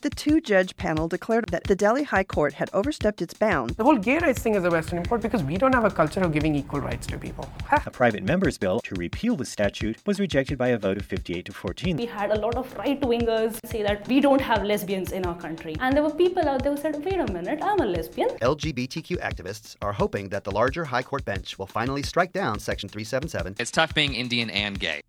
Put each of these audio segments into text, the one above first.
The two-judge panel declared that the Delhi High Court had overstepped its bounds. The whole gay rights thing is a Western import because we don't have a culture of giving equal rights to people. A private member's bill to repeal the statute was rejected by a vote of 58 to 14. We had a lot of right-wingers say that we don't have lesbians in our country. And there were people out there who said, wait a minute, I'm a lesbian. LGBTQ activists are hoping that the larger High Court bench will finally strike down Section 377. It's tough being Indian and gay.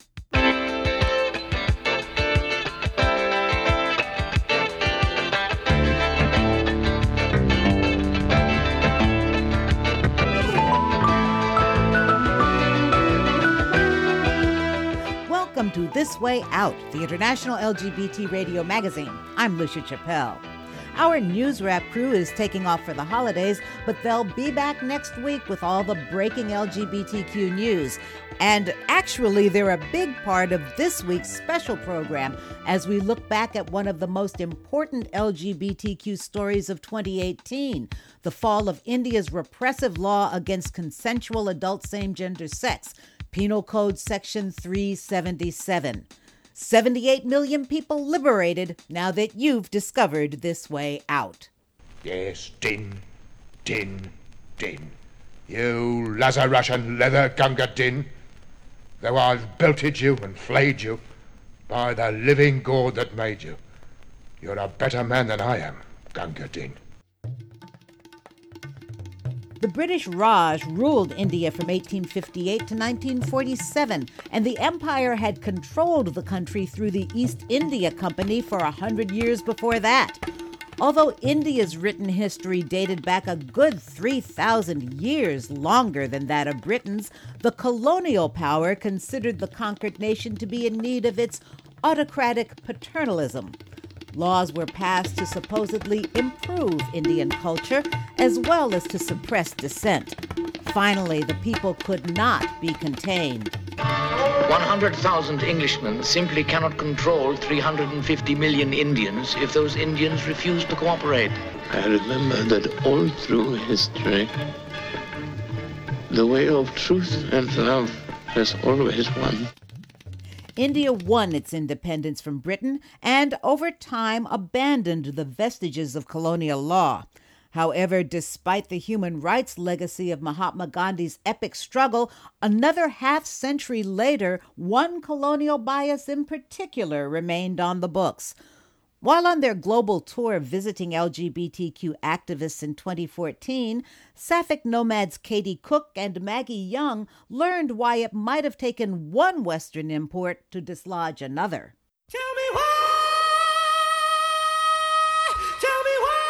Welcome to This Way Out, the international LGBT radio magazine. I'm Lucia Chappelle. Our news wrap crew is taking off for the holidays, but they'll be back next week with all the breaking LGBTQ news. And actually, they're a big part of this week's special program as we look back at one of the most important LGBTQ stories of 2018, the fall of India's repressive law against consensual adult same-gender sex, Penal Code Section 377. 78 million people liberated now that you've discovered This Way Out. Yes, din, din, din. You Lazarushan leather gunga din. Though I've belted you and flayed you, by the living God that made you, you're a better man than I am, Gunga Din. The British Raj ruled India from 1858 to 1947, and the empire had controlled the country through the East India Company for 100 years before that. Although India's written history dated back a good 3,000 years longer than that of Britain's, the colonial power considered the conquered nation to be in need of its autocratic paternalism. Laws were passed to supposedly improve Indian culture as well as to suppress dissent. Finally, the people could not be contained. 100,000 Englishmen simply cannot control 350 million Indians if those Indians refuse to cooperate. I remember that all through history, the way of truth and love has always won. India won its independence from Britain and, over time, abandoned the vestiges of colonial law. However, despite the human rights legacy of Mahatma Gandhi's epic struggle, another half-century later, one colonial bias in particular remained on the books. While on their global tour visiting LGBTQ activists in 2014, Sapphic nomads Katie Cook and Maggie Young learned why it might have taken one Western import to dislodge another. Tell me why! Tell me why!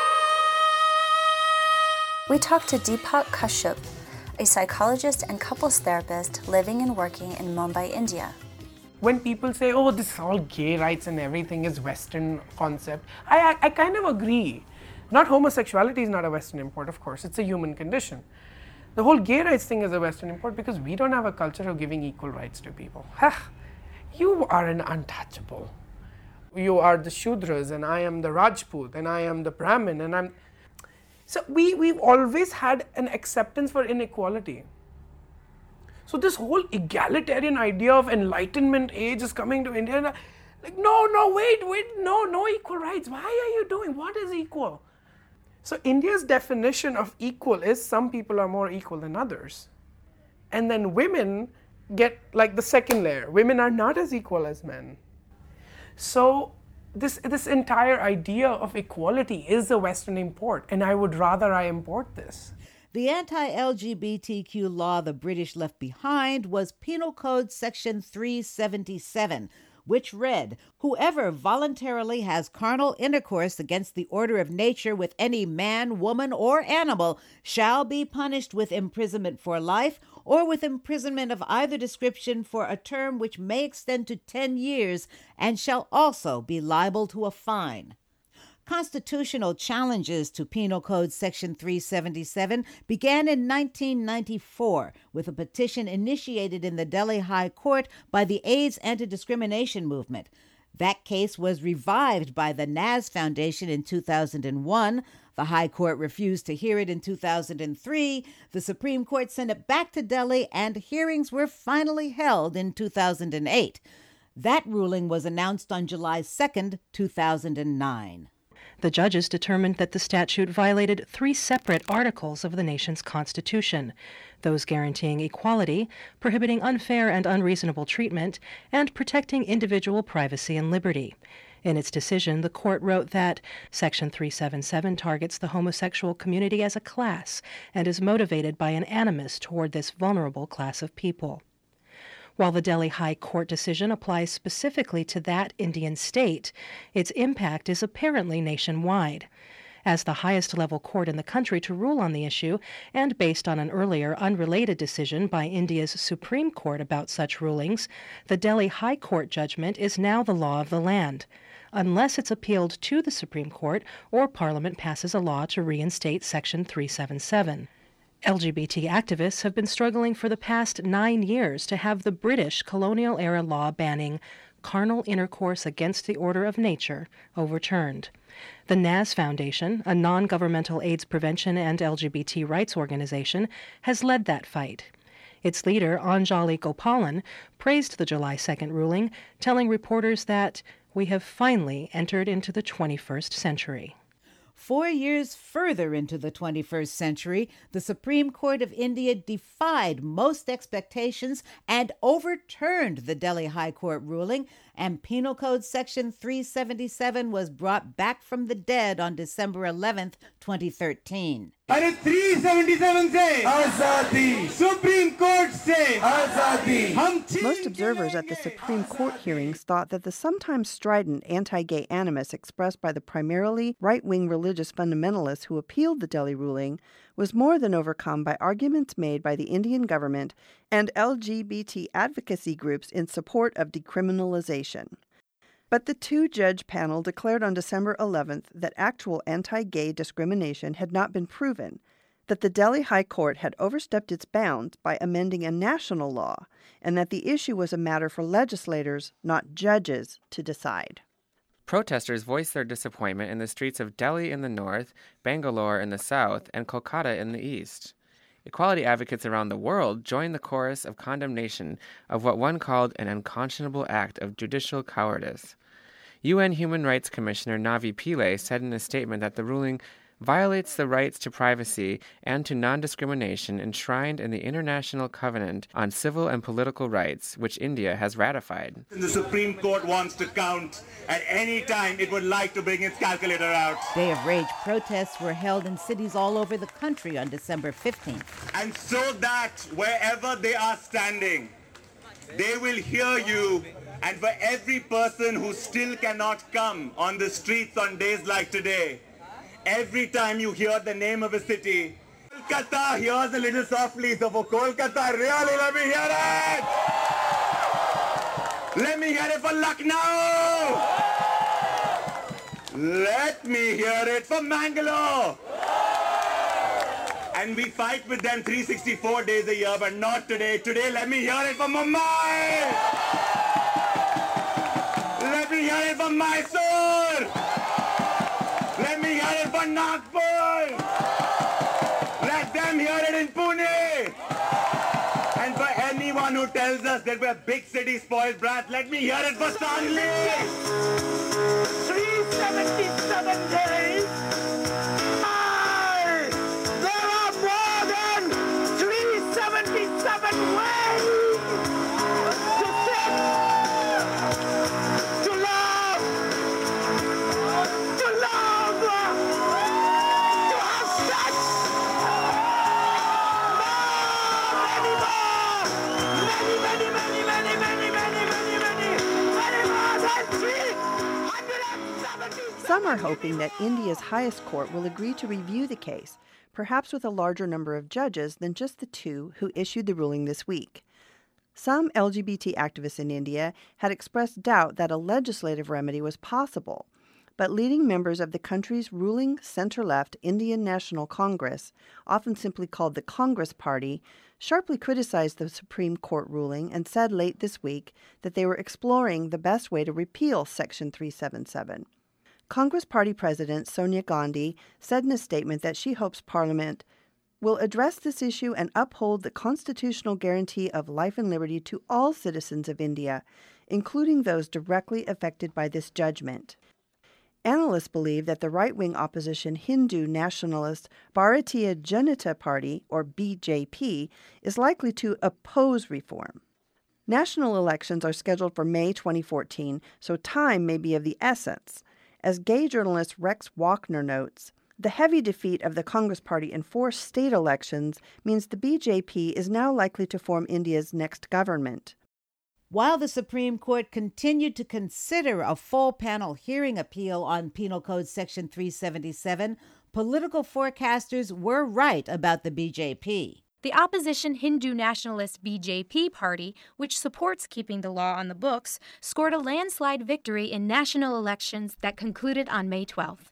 We talked to Deepak Kashyap, a psychologist and couples therapist living and working in Mumbai, India. When people say, oh, this all gay rights and everything is Western concept, I kind of agree. Not homosexuality is not a Western import, of course. It's a human condition. The whole gay rights thing is a Western import because we don't have a culture of giving equal rights to people. You are an untouchable. You are the Shudras, and I am the Rajput, and I am the Brahmin, and I'm... So we've always had an acceptance for inequality. So this whole egalitarian idea of enlightenment age is coming to India. Like, no equal rights. Why are you doing? What is equal? So India's definition of equal is some people are more equal than others. And then women get like the second layer. Women are not as equal as men. So this entire idea of equality is a Western import, and I would rather I import this. The anti-LGBTQ law the British left behind was Penal Code Section 377, which read, "Whoever voluntarily has carnal intercourse against the order of nature with any man, woman, or animal shall be punished with imprisonment for life or with imprisonment of either description for a term which may extend to 10 years and shall also be liable to a fine." Constitutional challenges to Penal Code Section 377 began in 1994 with a petition initiated in the Delhi High Court by the AIDS anti-discrimination movement. That case was revived by the Naz Foundation in 2001. The High Court refused to hear it in 2003. The Supreme Court sent it back to Delhi, and hearings were finally held in 2008. That ruling was announced on July 2nd, 2009. The judges determined that the statute violated 3 separate articles of the nation's constitution, those guaranteeing equality, prohibiting unfair and unreasonable treatment, and protecting individual privacy and liberty. In its decision, the court wrote that Section 377 targets the homosexual community as a class and is motivated by an animus toward this vulnerable class of people. While the Delhi High Court decision applies specifically to that Indian state, its impact is apparently nationwide. As the highest level court in the country to rule on the issue, and based on an earlier unrelated decision by India's Supreme Court about such rulings, the Delhi High Court judgment is now the law of the land, unless it's appealed to the Supreme Court or Parliament passes a law to reinstate Section 377. LGBT activists have been struggling for the past 9 years to have the British colonial-era law banning carnal intercourse against the order of nature overturned. The NAS Foundation, a non-governmental AIDS prevention and LGBT rights organization, has led that fight. Its leader, Anjali Gopalan, praised the July 2nd ruling, telling reporters that we have finally entered into the 21st century. 4 years further into the 21st century, the Supreme Court of India defied most expectations and overturned the Delhi High Court ruling, and Penal Code Section 377 was brought back from the dead on December 11th, 2013. अरे 377 से आजादी Supreme Court से आजादी. Most observers at the Supreme Court hearings thought that the sometimes strident anti-gay animus expressed by the primarily right-wing religious fundamentalists who appealed the Delhi ruling was more than overcome by arguments made by the Indian government and LGBT advocacy groups in support of decriminalization. But the 2-judge panel declared on December 11th that actual anti-gay discrimination had not been proven, that the Delhi High Court had overstepped its bounds by amending a national law, and that the issue was a matter for legislators, not judges, to decide. Protesters voiced their disappointment in the streets of Delhi in the north, Bangalore in the south, and Kolkata in the east. Equality advocates around the world joined the chorus of condemnation of what one called an unconscionable act of judicial cowardice. UN Human Rights Commissioner Navi Pillay said in a statement that the ruling violates the rights to privacy and to non-discrimination enshrined in the International Covenant on Civil and Political Rights, which India has ratified. The Supreme Court wants to count at any time it would like to bring its calculator out. Day of Rage protests were held in cities all over the country on December 15th. And so that wherever they are standing, they will hear you. And for every person who still cannot come on the streets on days like today, every time you hear the name of a city, Kolkata hears a little softly, so for Kolkata, really, let me hear it! Let me hear it for Lucknow! Let me hear it for Mangalore! And we fight with them 364 days a year, but not today. Today, let me hear it for Mumbai! Let me hear it for Mysore! Let me hear it for Nagpur! Let them hear it in Pune! And for anyone who tells us that we're big city spoiled brats, let me hear it for Sangli! 377 days! There are more than 377 ways to sit! To love! To love! To have sex! Many more! Many more than 377! Some are hoping that India's highest court will agree to review the case, perhaps with a larger number of judges than just the 2 who issued the ruling this week. Some LGBT activists in India had expressed doubt that a legislative remedy was possible, but leading members of the country's ruling center-left Indian National Congress, often simply called the Congress Party, sharply criticized the Supreme Court ruling and said late this week that they were exploring the best way to repeal Section 377. Congress Party President Sonia Gandhi said in a statement that she hopes Parliament will address this issue and uphold the constitutional guarantee of life and liberty to all citizens of India, including those directly affected by this judgment. Analysts believe that the right-wing opposition Hindu nationalist Bharatiya Janata Party, or BJP, is likely to oppose reform. National elections are scheduled for May 2014, so time may be of the essence. As gay journalist Rex Walkner notes, the heavy defeat of the Congress Party in 4 state elections means the BJP is now likely to form India's next government. While the Supreme Court continued to consider a full panel hearing appeal on Penal Code Section 377, political forecasters were right about the BJP. The opposition Hindu nationalist BJP party, which supports keeping the law on the books, scored a landslide victory in national elections that concluded on May 12th.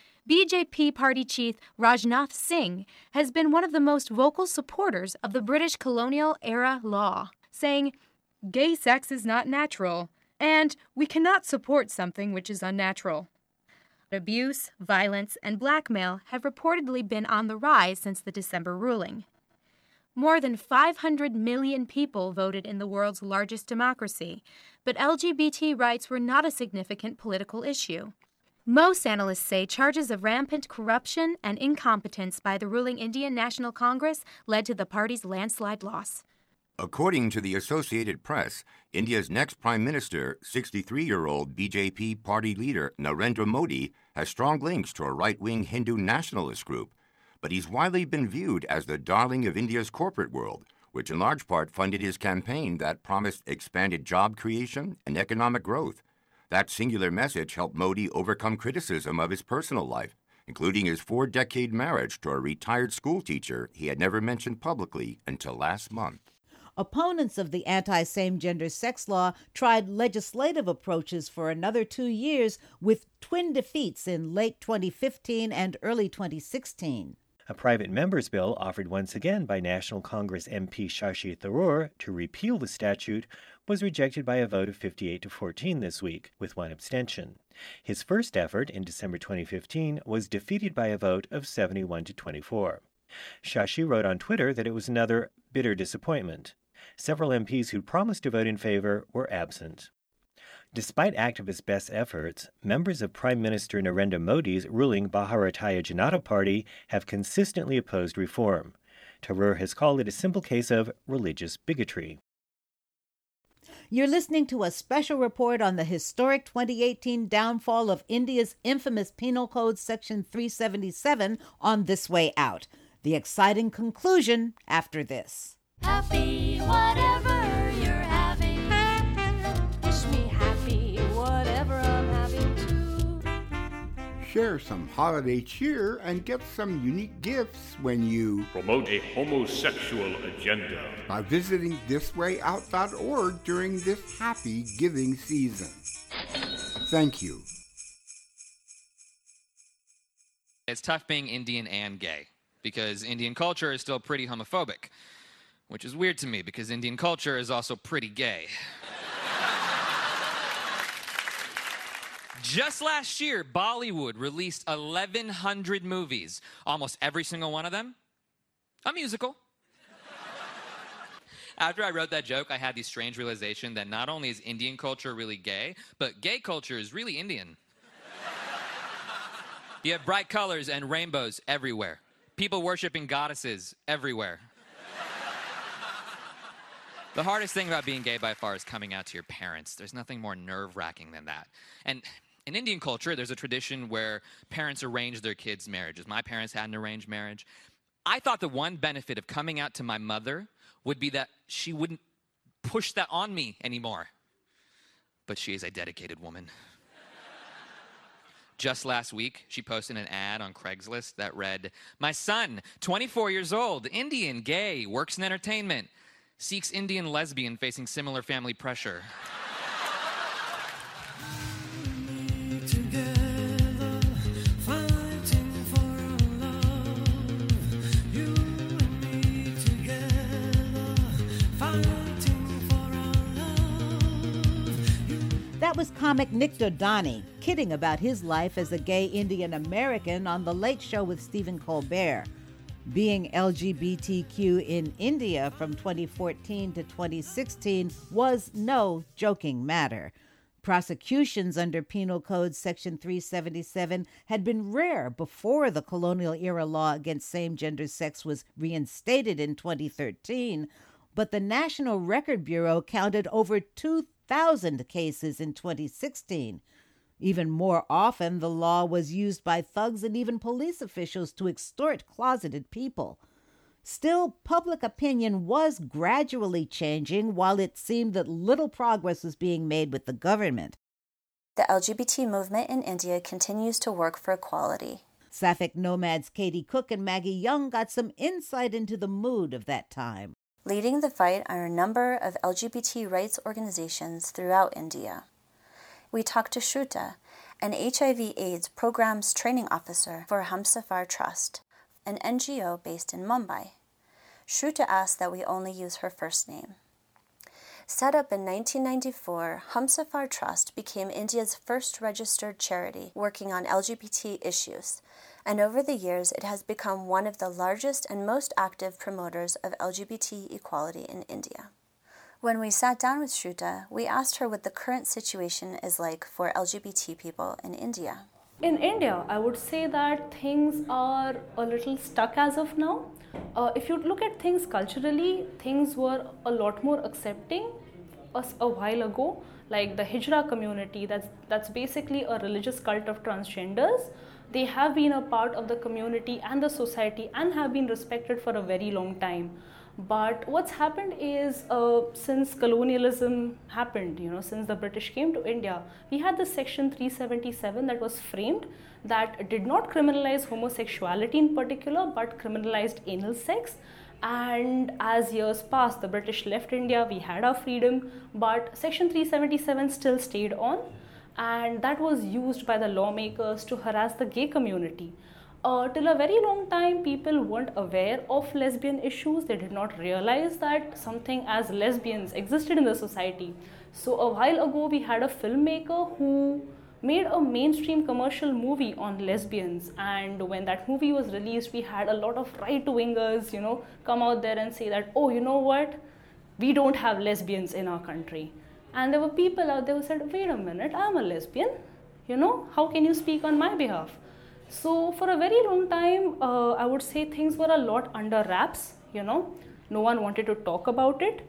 BJP party chief Rajnath Singh has been one of the most vocal supporters of the British colonial-era law, saying, "Gay sex is not natural, and we cannot support something which is unnatural." Abuse, violence, and blackmail have reportedly been on the rise since the December ruling. More than 500 million people voted in the world's largest democracy, but LGBT rights were not a significant political issue. Most analysts say charges of rampant corruption and incompetence by the ruling Indian National Congress led to the party's landslide loss. According to the Associated Press, India's next prime minister, 63-year-old BJP party leader Narendra Modi, has strong links to a right-wing Hindu nationalist group, but he's widely been viewed as the darling of India's corporate world, which in large part funded his campaign that promised expanded job creation and economic growth. That singular message helped Modi overcome criticism of his personal life, including his 4-decade marriage to a retired schoolteacher he had never mentioned publicly until last month. Opponents of the anti-same-gender sex law tried legislative approaches for another 2 years with twin defeats in late 2015 and early 2016. A private member's bill offered once again by National Congress MP Shashi Tharoor to repeal the statute was rejected by a vote of 58 to 14 this week, with 1 abstention. His first effort in December 2015 was defeated by a vote of 71 to 24. Shashi wrote on Twitter that it was another bitter disappointment. Several MPs who promised to vote in favor were absent. Despite activists' best efforts, members of Prime Minister Narendra Modi's ruling Bharatiya Janata Party have consistently opposed reform. Tharoor has called it a simple case of religious bigotry. You're listening to a special report on the historic 2018 downfall of India's infamous Penal Code Section 377 on This Way Out. The exciting conclusion after this. Happy whatever you're having. Wish me happy whatever I'm having too. Share some holiday cheer and get some unique gifts when you promote a homosexual agenda by visiting thiswayout.org during this happy giving season. Thank you. It's tough being Indian and gay because Indian culture is still pretty homophobic. Which is weird to me because Indian culture is also pretty gay. Just last year, Bollywood released 1,100 movies. Almost every single one of them, a musical. After I wrote that joke, I had the strange realization that not only is Indian culture really gay, but gay culture is really Indian. You have bright colors and rainbows everywhere. People worshiping goddesses everywhere. The hardest thing about being gay by far is coming out to your parents. There's nothing more nerve-wracking than that. And in Indian culture, there's a tradition where parents arrange their kids' marriages. My parents had an arranged marriage. I thought the one benefit of coming out to my mother would be that she wouldn't push that on me anymore. But she is a dedicated woman. Just last week, she posted an ad on Craigslist that read, "My son, 24 years old, Indian, gay, works in entertainment. Seeks Indian lesbian facing similar family pressure." That was comic Nick Dodani kidding about his life as a gay Indian American on The Late Show with Stephen Colbert. Being LGBTQ in India from 2014 to 2016 was no joking matter. Prosecutions under Penal Code Section 377 had been rare before the colonial-era law against same-gender sex was reinstated in 2013, but the National Record Bureau counted over 2,000 cases in 2016. Even more often, the law was used by thugs and even police officials to extort closeted people. Still, public opinion was gradually changing, while it seemed that little progress was being made with the government. The LGBT movement in India continues to work for equality. Sapphic nomads Katie Cook and Maggie Young got some insight into the mood of that time. Leading the fight are a number of LGBT rights organizations throughout India. We talked to Shruta, an HIV/AIDS programs training officer for Humsafar Trust, an NGO based in Mumbai. Shruta asked that we only use her first name. Set up in 1994, Humsafar Trust became India's first registered charity working on LGBT issues, and over the years it has become one of the largest and most active promoters of LGBT equality in India. When we sat down with Shruta, we asked her what the current situation is like for LGBT people in India. In India, I would say that things are a little stuck as of now. If you look at things culturally, things were a lot more accepting a while ago. Like the Hijra community, that's basically a religious cult of transgenders. They have been a part of the community and the society and have been respected for a very long time. But what's happened is since colonialism happened, since the British came to India, we had this Section 377 that was framed that did not criminalize homosexuality in particular, but criminalized anal sex. And as years passed, the British left India, we had our freedom, but Section 377 still stayed on, and that was used by the lawmakers to harass the gay community. Till a very long time, people weren't aware of lesbian issues. They did not realize that something as lesbians existed in the society. So a while ago, we had a filmmaker who made a mainstream commercial movie on lesbians. And when that movie was released, we had a lot of right-wingers, come out there and say that, oh, you know what? We don't have lesbians in our country. And there were people out there who said, wait a minute, I'm a lesbian. How can you speak on my behalf? So for a very long time, I would say things were a lot under wraps, No one wanted to talk about it.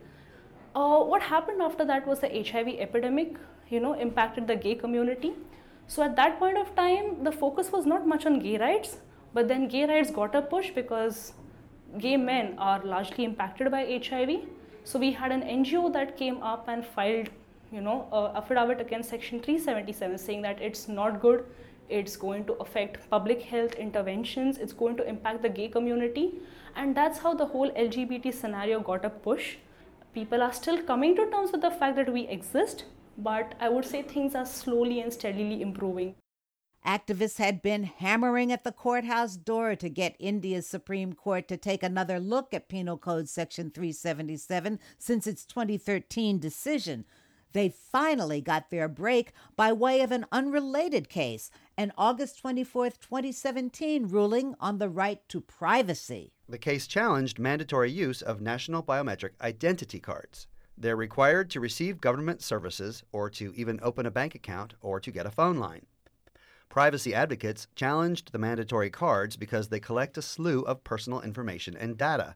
What happened after that was the HIV epidemic, impacted the gay community. So at that point of time, the focus was not much on gay rights, but then gay rights got a push because gay men are largely impacted by HIV. So we had an NGO that came up and filed, affidavit against Section 377 saying that it's not good. It's going to affect public health interventions. It's going to impact the gay community. And that's how the whole LGBT scenario got a push. People are still coming to terms with the fact that we exist, but I would say things are slowly and steadily improving. Activists had been hammering at the courthouse door to get India's Supreme Court to take another look at Penal Code Section 377 since its 2013 decision. They finally got their break by way of an unrelated case, an August 24, 2017 ruling on the right to privacy. The case challenged mandatory use of national biometric identity cards. They're required to receive government services or to even open a bank account or to get a phone line. Privacy advocates challenged the mandatory cards because they collect a slew of personal information and data.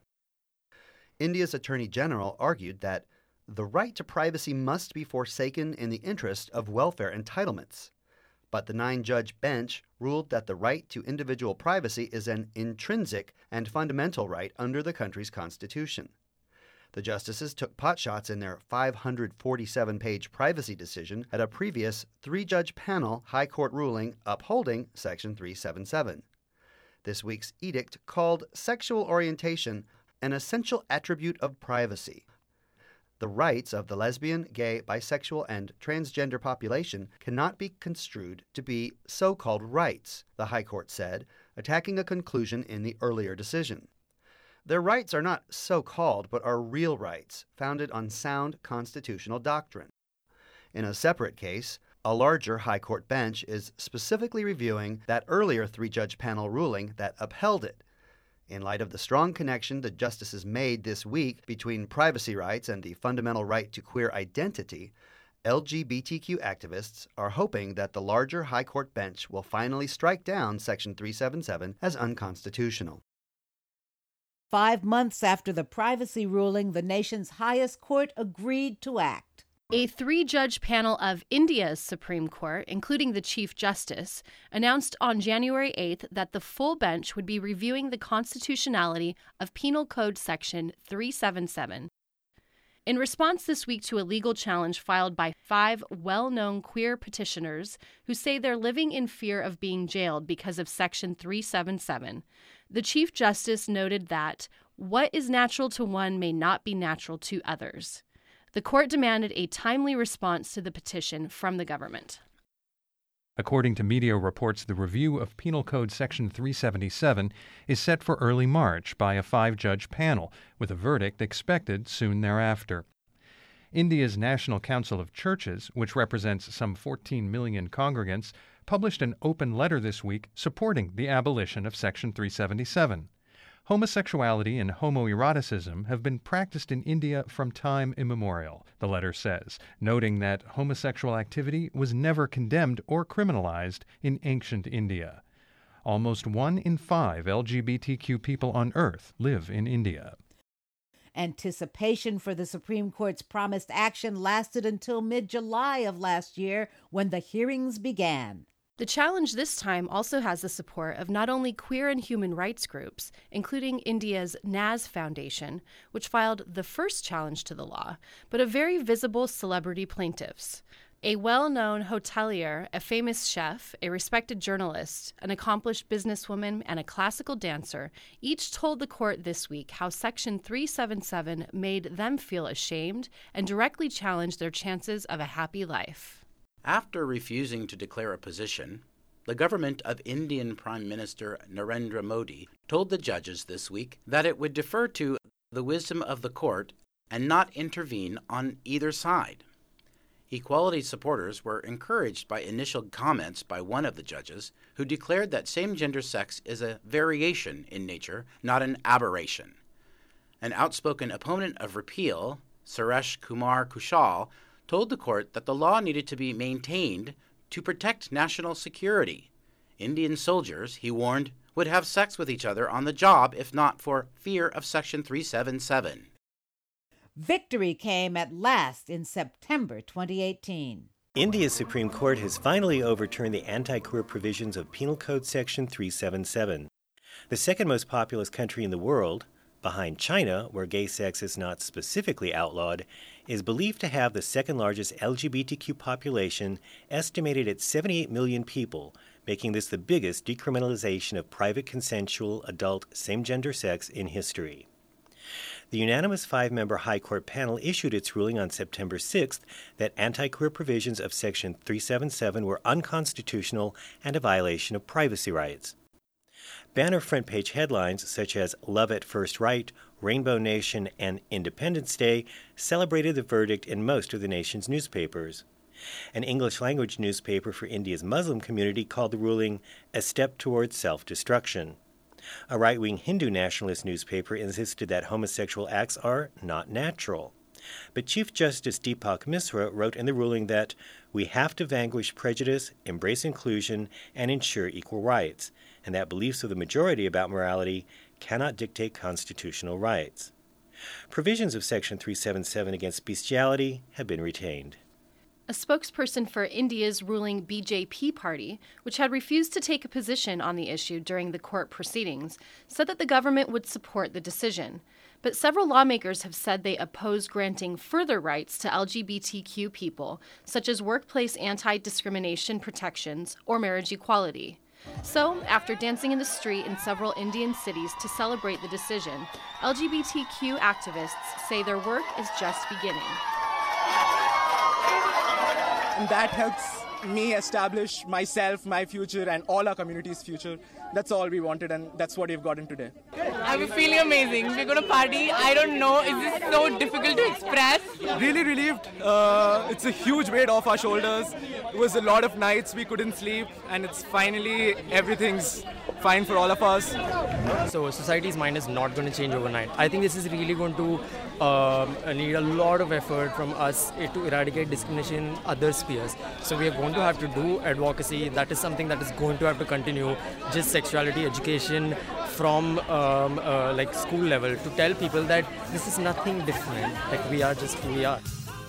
India's Attorney General argued that the right to privacy must be forsaken in the interest of welfare entitlements. But the 9-judge bench ruled that the right to individual privacy is an intrinsic and fundamental right under the country's constitution. The justices took potshots in their 547-page privacy decision at a previous 3-judge panel High Court ruling upholding Section 377. This week's edict called sexual orientation an essential attribute of privacy. The rights of the lesbian, gay, bisexual, and transgender population cannot be construed to be so-called rights, the High Court said, attacking a conclusion in the earlier decision. Their rights are not so-called, but are real rights, founded on sound constitutional doctrine. In a separate case, a larger High Court bench is specifically reviewing that earlier 3-judge panel ruling that upheld it. In light of the strong connection the justices made this week between privacy rights and the fundamental right to queer identity, LGBTQ activists are hoping that the larger High Court bench will finally strike down Section 377 as unconstitutional. 5 months after the privacy ruling, the nation's highest court agreed to act. A 3-judge panel of India's Supreme Court, including the Chief Justice, announced on January 8th that the full bench would be reviewing the constitutionality of Penal Code Section 377. In response this week to a legal challenge filed by 5 well-known queer petitioners who say they're living in fear of being jailed because of Section 377, the Chief Justice noted that what is natural to one may not be natural to others. The court demanded a timely response to the petition from the government. According to media reports, the review of Penal Code Section 377 is set for early March by a 5-judge panel, with a verdict expected soon thereafter. India's National Council of Churches, which represents some 14 million congregants, published an open letter this week supporting the abolition of Section 377. Homosexuality and homoeroticism have been practiced in India from time immemorial, the letter says, noting that homosexual activity was never condemned or criminalized in ancient India. Almost 1 in 5 LGBTQ people on Earth live in India. Anticipation for the Supreme Court's promised action lasted until mid-July of last year, when the hearings began. The challenge this time also has the support of not only queer and human rights groups, including India's Naz Foundation, which filed the first challenge to the law, but of very visible celebrity plaintiffs. A well-known hotelier, a famous chef, a respected journalist, an accomplished businesswoman, and a classical dancer each told the court this week how Section 377 made them feel ashamed and directly challenged their chances of a happy life. After refusing to declare a position, the government of Indian Prime Minister Narendra Modi told the judges this week that it would defer to the wisdom of the court and not intervene on either side. Equality supporters were encouraged by initial comments by one of the judges, who declared that same-gender sex is a variation in nature, not an aberration. An outspoken opponent of repeal, Suresh Kumar Kushal, told the court that the law needed to be maintained to protect national security. Indian soldiers, he warned, would have sex with each other on the job if not for fear of Section 377. Victory came at last in September 2018. India's Supreme Court has finally overturned the anti-queer provisions of Penal Code Section 377. The second most populous country in the world, behind China, where gay sex is not specifically outlawed, is believed to have the second largest LGBTQ population, estimated at 78 million people, making this the biggest decriminalization of private consensual adult same-gender sex in history. The unanimous 5-member High Court panel issued its ruling on September 6th that anti-queer provisions of Section 377 were unconstitutional and a violation of privacy rights. Banner front-page headlines such as Love at First Right, Rainbow Nation, and Independence Day celebrated the verdict in most of the nation's newspapers. An English-language newspaper for India's Muslim community called the ruling a step towards self-destruction. A right-wing Hindu nationalist newspaper insisted that homosexual acts are not natural. But Chief Justice Deepak Misra wrote in the ruling that we have to vanquish prejudice, embrace inclusion, and ensure equal rights, and that beliefs of the majority about morality cannot dictate constitutional rights. Provisions of Section 377 against bestiality have been retained. A spokesperson for India's ruling BJP party, which had refused to take a position on the issue during the court proceedings, said that the government would support the decision. But several lawmakers have said they oppose granting further rights to LGBTQ people, such as workplace anti-discrimination protections or marriage equality. So, after dancing in the street in several Indian cities to celebrate the decision, LGBTQ activists say their work is just beginning. And that helps me establish myself, my future, and all our community's future. That's all we wanted, and that's what we've gotten today. I'm feeling amazing. We're going to party. I don't know. Is this so difficult to express? Really relieved. It's a huge weight off our shoulders. It was a lot of nights we couldn't sleep, and it's finally everything's fine for all of us. So society's mind is not going to change overnight. I think this is really going to need a lot of effort from us to eradicate discrimination in other spheres. So we are going to have to do advocacy. That is something that is going to have to continue. Just sexuality education from like school level to tell people that this is nothing different. Like we are just who we are.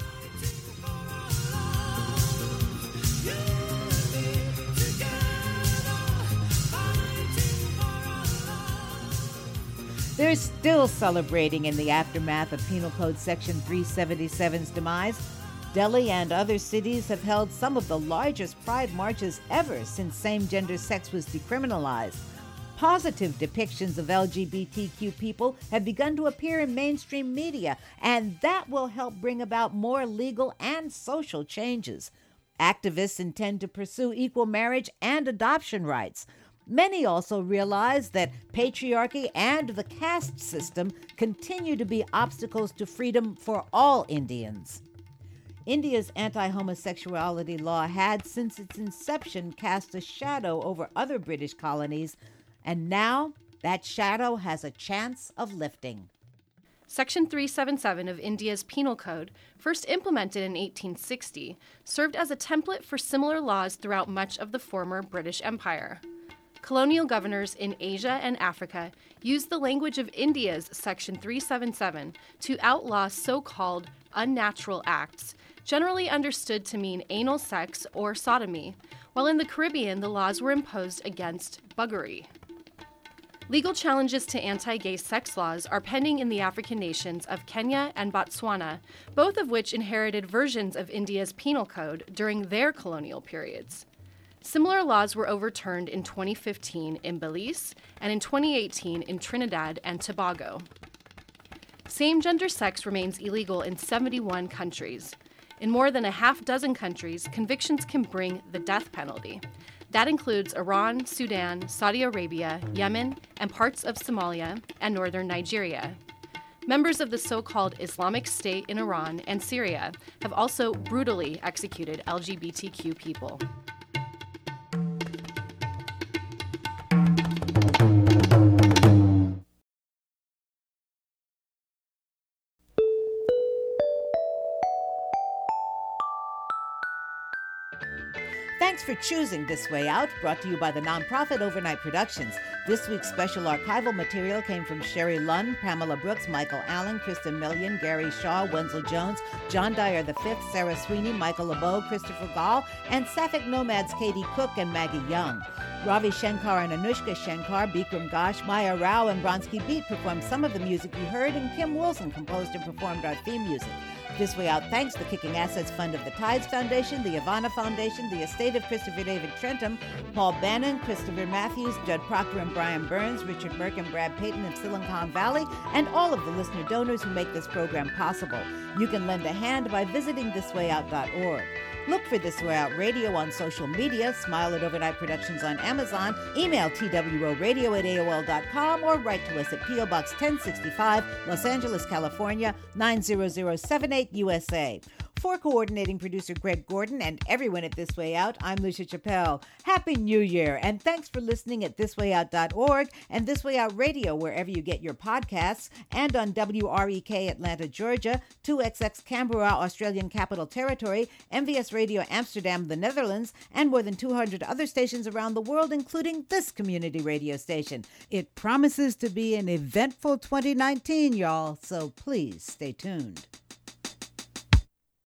They're still celebrating in the aftermath of Penal Code Section 377's demise. Delhi and other cities have held some of the largest pride marches ever since same-gender sex was decriminalized. Positive depictions of LGBTQ people have begun to appear in mainstream media, and that will help bring about more legal and social changes. Activists intend to pursue equal marriage and adoption rights. Many also realize that patriarchy and the caste system continue to be obstacles to freedom for all Indians. India's anti-homosexuality law had, since its inception, cast a shadow over other British colonies, and now that shadow has a chance of lifting. Section 377 of India's Penal Code, first implemented in 1860, served as a template for similar laws throughout much of the former British Empire. Colonial governors in Asia and Africa used the language of India's Section 377 to outlaw so-called unnatural acts, generally understood to mean anal sex or sodomy, while in the Caribbean the laws were imposed against buggery. Legal challenges to anti-gay sex laws are pending in the African nations of Kenya and Botswana, both of which inherited versions of India's penal code during their colonial periods. Similar laws were overturned in 2015 in Belize and in 2018 in Trinidad and Tobago. Same-gender sex remains illegal in 71 countries. In more than a half-dozen countries, convictions can bring the death penalty. That includes Iran, Sudan, Saudi Arabia, Yemen, and parts of Somalia and northern Nigeria. Members of the so-called Islamic State in Iran and Syria have also brutally executed LGBTQ people. Thanks for choosing This Way Out, brought to you by the nonprofit Overnight Productions. This week's special archival material came from Sherry Lunn, Pamela Brooks, Michael Allen, Kristen Million, Gary Shaw, Wenzel Jones, John Dyer V, Sarah Sweeney, Michael LeBeau, Christopher Gall, and Sapphic Nomads Katie Cook and Maggie Young. Ravi Shankar and Anushka Shankar, Bikram Ghosh, Maya Rao, and Bronsky Beat performed some of the music you heard, and Kim Wilson composed and performed our theme music. This Way Out thanks the Kicking Assets Fund of the Tides Foundation, the Ivana Foundation, the Estate of Christopher David Trentham, Paul Bannon, Christopher Matthews, Judd Proctor and Brian Burns, Richard Burke and Brad Payton of Silicon Valley, and all of the listener donors who make this program possible. You can lend a hand by visiting thiswayout.org. Look for This Way Out Radio on social media, smile at Overnight Productions on Amazon, email twroradio@aol.com, or write to us at P.O. Box 1065, Los Angeles, California, 90078 USA. For coordinating producer Greg Gordon and everyone at This Way Out, I'm Lucia Chappelle. Happy New Year, and thanks for listening at thiswayout.org and This Way Out Radio wherever you get your podcasts, and on WREK Atlanta, Georgia, 2XX Canberra, Australian Capital Territory, MVS Radio Amsterdam, the Netherlands, and more than 200 other stations around the world, including this community radio station. It promises to be an eventful 2019, y'all, so please stay tuned.